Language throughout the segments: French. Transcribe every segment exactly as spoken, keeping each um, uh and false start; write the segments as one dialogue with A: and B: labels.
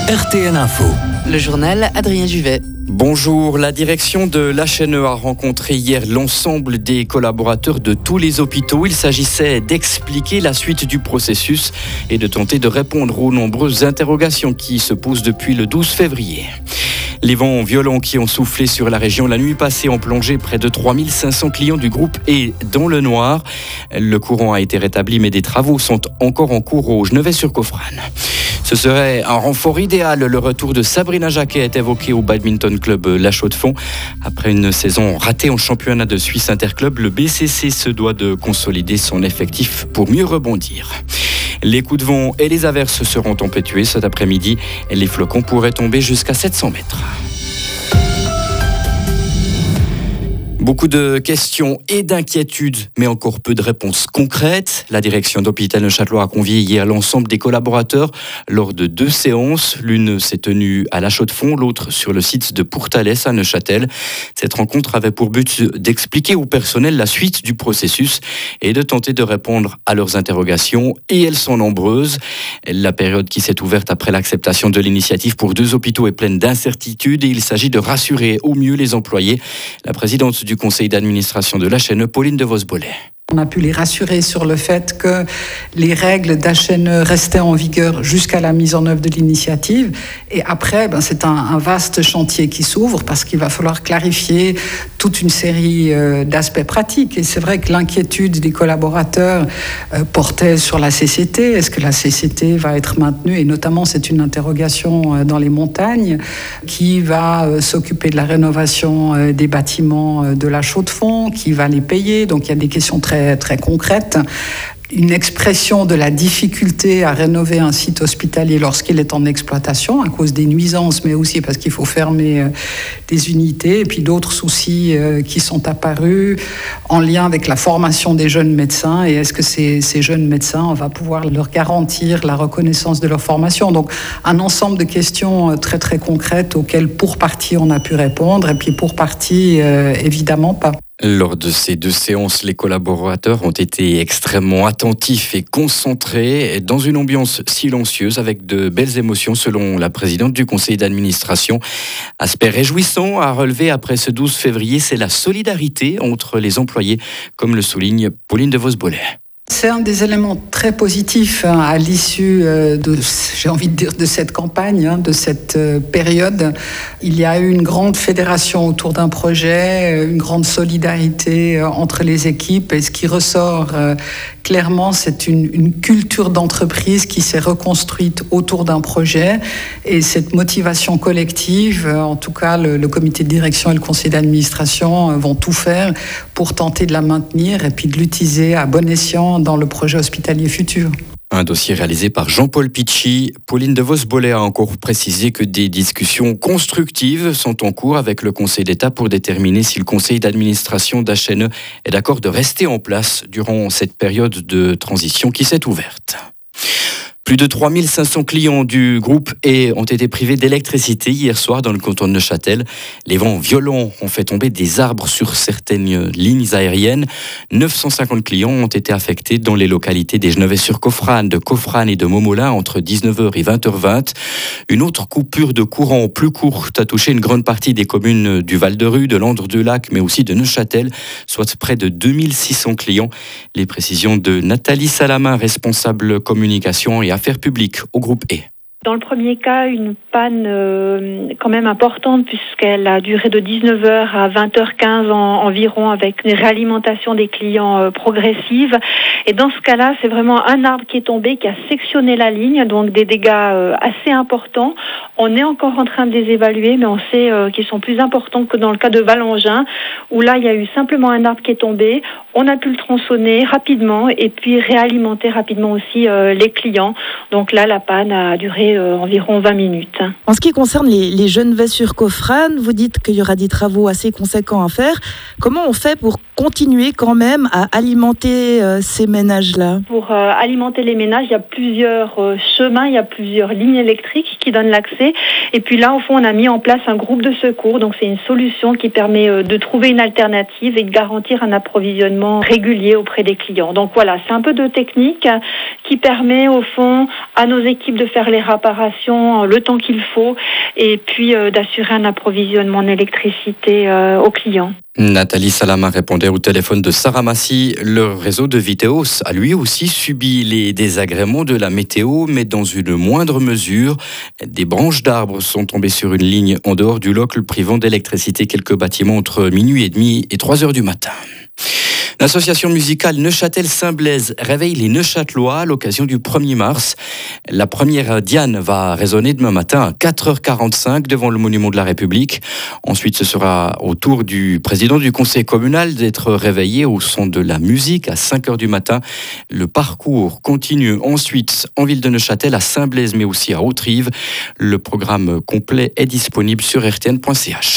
A: R T N Info.
B: Le journal Adrien Juvet.
C: Bonjour, la direction de l'H N E a rencontré hier l'ensemble des collaborateurs de tous les hôpitaux. Il s'agissait d'expliquer la suite du processus et de tenter de répondre aux nombreuses interrogations qui se posent depuis le douze février. Les vents violents qui ont soufflé sur la région la nuit passée ont plongé près de trois mille cinq cents clients du groupe E dans le noir. Le courant a été rétabli, mais des travaux sont encore en cours au Genevet-sur-Coffrane. Ce serait un renfort idéal. Le retour de Sabrina Jacquet est évoqué au badminton club La Chaux-de-Fonds. Après une saison ratée en championnat de Suisse Interclub, le B C C se doit de consolider son effectif pour mieux rebondir. Les coups de vent et les averses seront tempétueux cet après-midi. Les flocons pourraient tomber jusqu'à sept cents mètres. Beaucoup de questions et d'inquiétudes, mais encore peu de réponses concrètes. La direction d'Hôpital Neuchâtelois a convié hier l'ensemble des collaborateurs lors de deux séances. L'une s'est tenue à La Chaux-de-Fonds, l'autre sur le site de Pourtalès à Neuchâtel. Cette rencontre avait pour but d'expliquer au personnel la suite du processus et de tenter de répondre à leurs interrogations. Et elles sont nombreuses. La période qui s'est ouverte après l'acceptation de l'initiative pour deux hôpitaux est pleine d'incertitudes et il s'agit de rassurer au mieux les employés. La présidente du conseil d'administration de l'H N E, Pauline de Vos-Bollet.
D: On a pu les rassurer sur le fait que les règles d'H N E restaient en vigueur jusqu'à la mise en œuvre de l'initiative. Et après, ben, c'est un, un vaste chantier qui s'ouvre parce qu'il va falloir clarifier toute une série euh, d'aspects pratiques. Et c'est vrai que l'inquiétude des collaborateurs euh, portait sur la C C T. Est-ce que la C C T va être maintenue? Et notamment, c'est une interrogation euh, dans les montagnes. Qui va euh, s'occuper de la rénovation euh, des bâtiments euh, de La Chaux-de-Fonds? Qui va les payer? Donc, il y a des questions très très concrète, une expression de la difficulté à rénover un site hospitalier lorsqu'il est en exploitation à cause des nuisances, mais aussi parce qu'il faut fermer euh, des unités, et puis d'autres soucis euh, qui sont apparus en lien avec la formation des jeunes médecins, et est-ce que ces, ces jeunes médecins, on va pouvoir leur garantir la reconnaissance de leur formation. Donc un ensemble de questions très très concrètes auxquelles pour partie on a pu répondre, et puis pour partie euh, évidemment pas.
C: Lors de ces deux séances, les collaborateurs ont été extrêmement attentifs et concentrés dans une ambiance silencieuse avec de belles émotions selon la présidente du conseil d'administration. Aspect réjouissant à relever après ce douze février, c'est la solidarité entre les employés, comme le souligne Pauline de Vos-Bollet.
D: C'est un des éléments très positifs hein, à l'issue euh, de, j'ai envie de dire, de cette campagne, hein, de cette euh, période. Il y a eu une grande fédération autour d'un projet, une grande solidarité euh, entre les équipes. Et ce qui ressort euh, clairement, c'est une, une culture d'entreprise qui s'est reconstruite autour d'un projet. Et cette motivation collective, euh, en tout cas, le, le comité de direction et le conseil d'administration euh, vont tout faire pour tenter de la maintenir et puis de l'utiliser à bon escient dans le projet hospitalier futur.
C: Un dossier réalisé par Jean-Paul Pichy. Pauline de Vos-Bollet a encore précisé que des discussions constructives sont en cours avec le Conseil d'État pour déterminer si le conseil d'administration d'H N E est d'accord de rester en place durant cette période de transition qui s'est ouverte. Plus de trois mille cinq cents clients du groupe E ont été privés d'électricité hier soir dans le canton de Neuchâtel. Les vents violents ont fait tomber des arbres sur certaines lignes aériennes. neuf cent cinquante clients ont été affectés dans les localités des Genevet-sur-Coffrane, de Coffrane et de Momolin entre dix-neuf heures et vingt heures vingt. Une autre coupure de courant plus courte a touché une grande partie des communes du Val-de-Rue, de Landres-de-Lac, mais aussi de Neuchâtel, soit près de deux mille six cents clients. Les précisions de Nathalie Salamin, responsable communication et affaires publiques au groupe E.
E: Dans le premier cas, une panne euh, quand même importante puisqu'elle a duré de dix-neuf heures à vingt heures quinze en, environ avec une réalimentation des clients euh, progressive. Et dans ce cas-là, c'est vraiment un arbre qui est tombé, qui a sectionné la ligne, donc des dégâts euh, assez importants. On est encore en train de les évaluer, mais on sait euh, qu'ils sont plus importants que dans le cas de Valangin, où là, il y a eu simplement un arbre qui est tombé. On a pu le tronçonner rapidement et puis réalimenter rapidement aussi euh, les clients. Donc là, la panne a duré euh, environ vingt minutes.
F: En ce qui concerne les, les Genevet-sur-Coffrane, vous dites qu'il y aura des travaux assez conséquents à faire. Comment on fait pour
A: continuer quand même à alimenter euh, ces ménages-là?
E: Pour euh, alimenter les ménages, il y a plusieurs euh, chemins, il y a plusieurs lignes électriques qui donnent l'accès. Et puis là, au fond, on a mis en place un groupe de secours. Donc c'est une solution qui permet euh, de trouver une alternative et de garantir un approvisionnement régulier auprès des clients. Donc voilà, c'est un peu de technique qui permet au fond à nos équipes de faire les réparations le temps qu'il faut et puis euh, d'assurer un approvisionnement en électricité euh, aux clients.
C: Nathalie Salama répondait au téléphone de Sarah Massy. Le réseau de Viteos a lui aussi subi les désagréments de la météo, mais dans une moindre mesure. Des branches d'arbres sont tombées sur une ligne en dehors du locle, privant d'électricité quelques bâtiments entre minuit et demi et trois heures du matin. L'association musicale Neuchâtel-Saint-Blaise réveille les Neuchâtelois à l'occasion du premier mars. La première Diane va résonner demain matin à quatre heures quarante-cinq devant le monument de la République. Ensuite, ce sera au tour du président du conseil communal d'être réveillé au son de la musique à cinq heures du matin. Le parcours continue ensuite en ville de Neuchâtel, à Saint-Blaise, mais aussi à Haute-Rive. Le programme complet est disponible sur r t n point c h.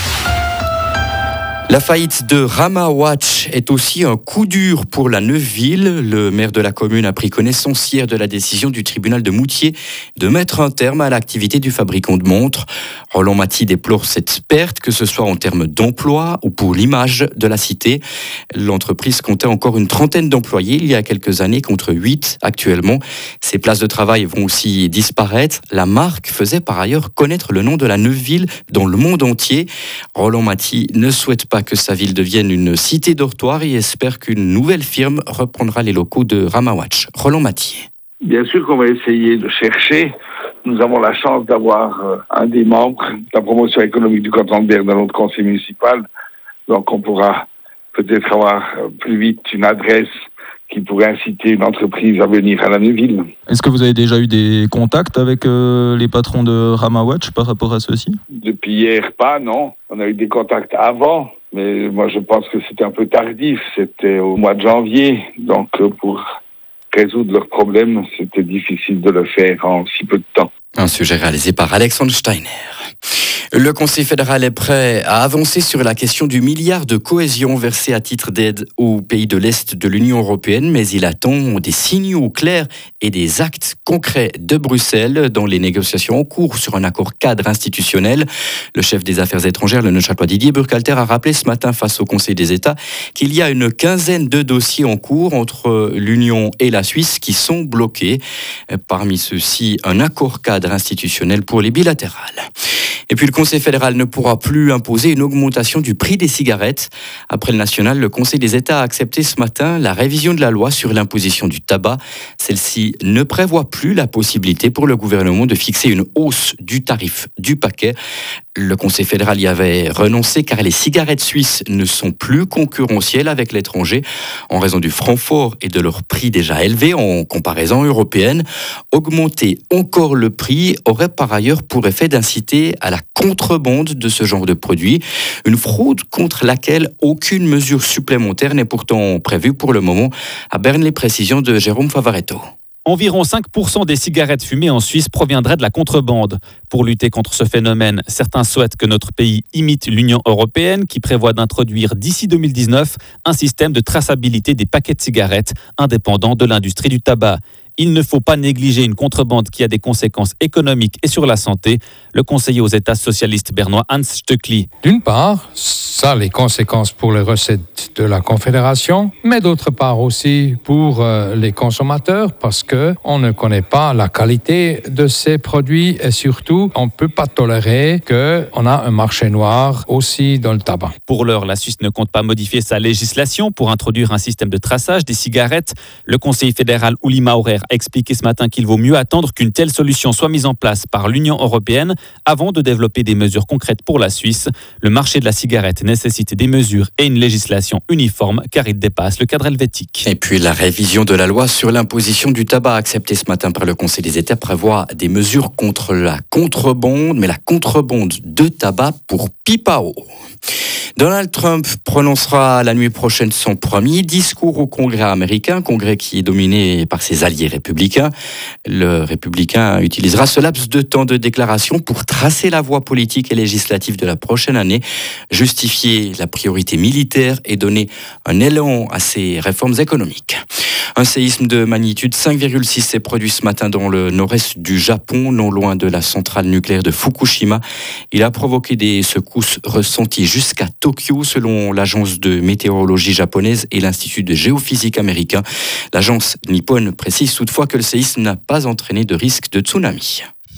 C: La faillite de Rama Watch est aussi un coup dur pour la Neuville. Le maire de la commune a pris connaissance hier de la décision du tribunal de Moutier de mettre un terme à l'activité du fabricant de montres. Roland Maty déplore cette perte, que ce soit en termes d'emploi ou pour l'image de la cité. L'entreprise comptait encore une trentaine d'employés il y a quelques années contre huit actuellement. Ces places de travail vont aussi disparaître. La marque faisait par ailleurs connaître le nom de la Neuville dans le monde entier. Roland Maty ne souhaite pas que sa ville devienne une cité dortoir et espère qu'une nouvelle firme reprendra les locaux de Rama Watch. Roland Maty.
F: Bien sûr qu'on va essayer de chercher. Nous avons la chance d'avoir un des membres de la promotion économique du canton de Berne dans notre conseil municipal. Donc on pourra peut-être avoir plus vite une adresse qui pourrait inciter une entreprise à venir à la Neuville.
G: Est-ce que vous avez déjà eu des contacts avec euh, les patrons de Rama Watch par rapport à ceci?
F: Depuis hier, pas, non. On a eu des contacts avant, mais moi je pense que c'était un peu tardif. C'était au mois de janvier, donc pour résoudre leurs problèmes, c'était difficile de le faire en si peu de temps.
C: Un sujet réalisé par Alexandre Steiner. Le Conseil fédéral est prêt à avancer sur la question du milliard de cohésion versé à titre d'aide aux pays de l'Est de l'Union européenne, mais il attend des signaux clairs et des actes concrets de Bruxelles dans les négociations en cours sur un accord cadre institutionnel. Le chef des affaires étrangères, le Neuchâtelois Didier Burkhalter, a rappelé ce matin face au Conseil des États qu'il y a une quinzaine de dossiers en cours entre l'Union et la Suisse qui sont bloqués. Parmi ceux-ci, un accord cadre institutionnel pour les bilatérales. Et puis le Conseil fédéral ne pourra plus imposer une augmentation du prix des cigarettes. Après le national, le Conseil des États a accepté ce matin la révision de la loi sur l'imposition du tabac. Celle-ci ne prévoit plus la possibilité pour le gouvernement de fixer une hausse du tarif du paquet. Le Conseil fédéral y avait renoncé car les cigarettes suisses ne sont plus concurrentielles avec l'étranger en raison du franc fort et de leur prix déjà élevé en comparaison européenne. Augmenter encore le prix aurait par ailleurs pour effet d'inciter à la contrebande de ce genre de produits, une fraude contre laquelle aucune mesure supplémentaire n'est pourtant prévue pour le moment. À Berne, les précisions de Jérôme Favaretto.
H: Environ cinq pour cent des cigarettes fumées en Suisse proviendraient de la contrebande. Pour lutter contre ce phénomène, certains souhaitent que notre pays imite l'Union européenne qui prévoit d'introduire d'ici deux mille dix-neuf un système de traçabilité des paquets de cigarettes indépendant de l'industrie du tabac. Il ne faut pas négliger une contrebande qui a des conséquences économiques et sur la santé. Le conseiller aux États socialistes bernois Hans Stöckli.
I: D'une part, ça a les conséquences pour les recettes de la Confédération, mais d'autre part aussi pour euh, les consommateurs parce qu'on ne connaît pas la qualité de ces produits et surtout, on ne peut pas tolérer qu'on a un marché noir aussi dans le tabac.
H: Pour l'heure, la Suisse ne compte pas modifier sa législation pour introduire un système de traçage des cigarettes. Le conseiller fédéral Uli Maurer a expliqué ce matin qu'il vaut mieux attendre qu'une telle solution soit mise en place par l'Union européenne avant de développer des mesures concrètes pour la Suisse. Le marché de la cigarette nécessite des mesures et une législation uniforme car il dépasse le cadre helvétique.
C: Et puis la révision de la loi sur l'imposition du tabac acceptée ce matin par le Conseil des États prévoit des mesures contre la contrebande, mais la contrebande de tabac pour Pipao. Donald Trump prononcera la nuit prochaine son premier discours au Congrès américain, congrès qui est dominé par ses alliés Républicains. Le Républicain utilisera ce laps de temps de déclaration pour tracer la voie politique et législative de la prochaine année, justifier la priorité militaire et donner un élan à ses réformes économiques. Un séisme de magnitude cinq virgule six s'est produit ce matin dans le nord-est du Japon, non loin de la centrale nucléaire de Fukushima. Il a provoqué des secousses ressenties jusqu'à Tokyo, selon l'agence de météorologie japonaise et l'Institut de géophysique américain. L'agence nippone précise toutefois que le séisme n'a pas entraîné de risque de tsunami.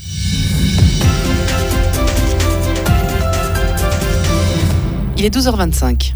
B: Il est douze heures vingt-cinq.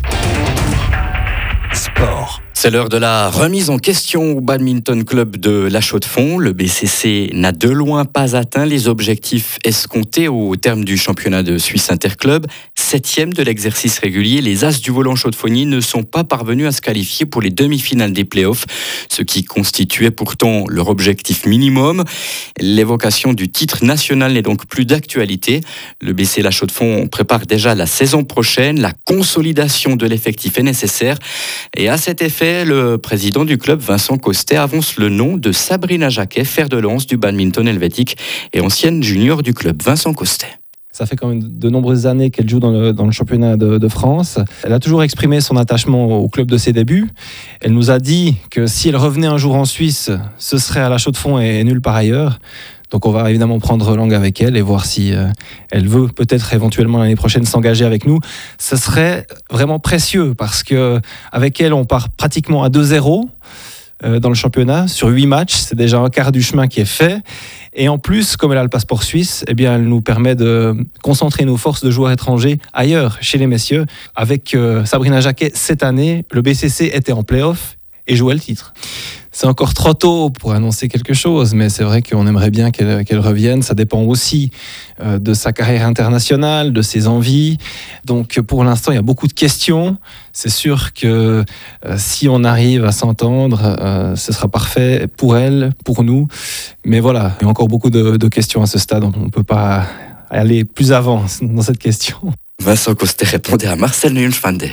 C: Sport. C'est l'heure de la remise en question au badminton club de La Chaux-de-Fonds. Le B C C n'a de loin pas atteint les objectifs escomptés au terme du championnat de Suisse Interclub. Septième de l'exercice régulier, les As du volant chaux-de-fonds ne sont pas parvenus à se qualifier pour les demi-finales des playoffs, ce qui constituait pourtant leur objectif minimum. L'évocation du titre national n'est donc plus d'actualité. Le B C C La Chaux-de-Fonds prépare déjà la saison prochaine. La consolidation de l'effectif est nécessaire. Et à cet effet, le président du club, Vincent Costet, avance le nom de Sabrina Jacquet, fer de lance du badminton helvétique et ancienne junior du club. Vincent Costet.
J: Ça fait quand même de nombreuses années qu'elle joue dans le, dans le championnat de, de France. Elle a toujours exprimé son attachement au club de ses débuts. Elle nous a dit que si elle revenait un jour en Suisse, ce serait à La Chaux-de-Fonds et, et nulle part ailleurs. Donc on va évidemment prendre langue avec elle et voir si euh, elle veut peut-être éventuellement l'année prochaine s'engager avec nous. Ce serait vraiment précieux parce que avec elle on part pratiquement à deux zéro euh, dans le championnat sur huit matchs. C'est déjà un quart du chemin qui est fait. Et en plus, comme elle a le passeport suisse, eh bien elle nous permet de concentrer nos forces de joueurs étrangers ailleurs, chez les messieurs. Avec euh, Sabrina Jacquet cette année, le B C C était en play-off et jouait le titre. C'est encore trop tôt pour annoncer quelque chose, mais c'est vrai qu'on aimerait bien qu'elle, qu'elle revienne. Ça dépend aussi euh, de sa carrière internationale, de ses envies. Donc pour l'instant, il y a beaucoup de questions. C'est sûr que euh, si on arrive à s'entendre, euh, ce sera parfait pour elle, pour nous. Mais voilà, il y a encore beaucoup de, de questions à ce stade. On ne peut pas aller plus avant dans cette question.
C: Vincent Costet répondait à Marcel Neuenschwander.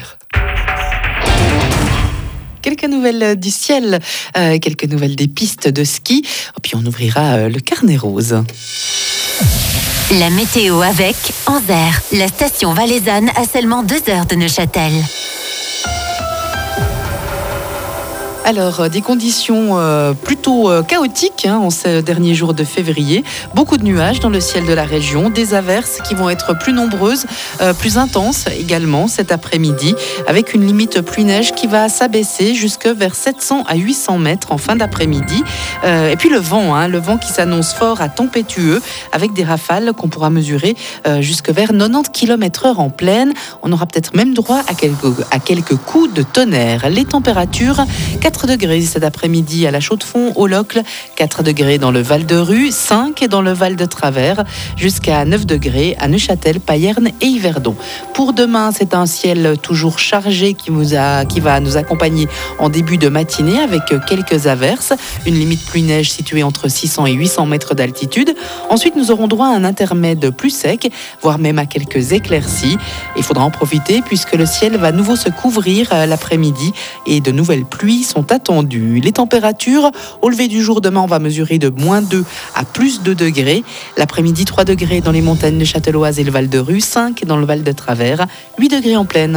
B: Quelques nouvelles du ciel, euh, quelques nouvelles des pistes de ski, et puis on ouvrira euh, le carnet rose.
K: La météo avec Anvers, la station valaisanne à seulement deux heures de Neuchâtel.
B: Alors, des conditions euh, plutôt euh, chaotiques hein, en ce dernier jour de février. Beaucoup de nuages dans le ciel de la région, des averses qui vont être plus nombreuses, euh, plus intenses également cet après-midi, avec une limite pluie-neige qui va s'abaisser jusque vers sept cents à huit cents mètres en fin d'après-midi. Euh, et puis le vent, hein, le vent qui s'annonce fort à tempétueux, avec des rafales qu'on pourra mesurer euh, jusque vers quatre-vingt-dix kilomètres heure en plaine. On aura peut-être même droit à quelques, à quelques coups de tonnerre. Les températures, quatre degrés cet après-midi à La Chaux-de-Fonds, au Locle, quatre degrés dans le Val de Rue, cinq dans le Val de Travers, jusqu'à neuf degrés à Neuchâtel, Payerne et Yverdon. Pour demain, c'est un ciel toujours chargé qui, vous a, qui va nous accompagner en début de matinée avec quelques averses, une limite pluie-neige située entre six cents et huit cents mètres d'altitude. Ensuite, nous aurons droit à un intermède plus sec, voire même à quelques éclaircies. Il faudra en profiter puisque le ciel va à nouveau se couvrir l'après-midi et de nouvelles pluies sont attendues. Les températures, au lever du jour demain, on va mesurer de moins deux à plus deux degrés. L'après-midi, trois degrés dans les montagnes neuchâteloises et le Val de Rue, cinq dans le Val de Travers, huit degrés en plaine.